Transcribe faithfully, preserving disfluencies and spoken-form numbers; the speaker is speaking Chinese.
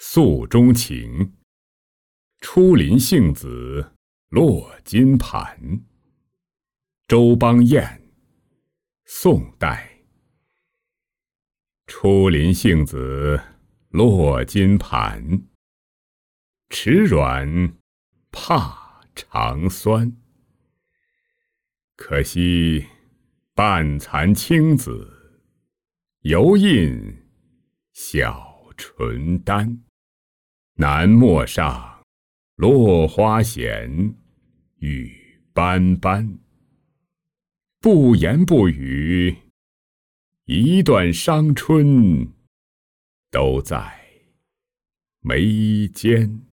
诉衷情。出林杏子落金盘。周邦彦，宋代。出林杏子落金盘，齿软怕肠酸。可惜半残青子，犹印小唇丹。南陌上落花闲，雨斑斑。不言不语，一段伤春都在眉间。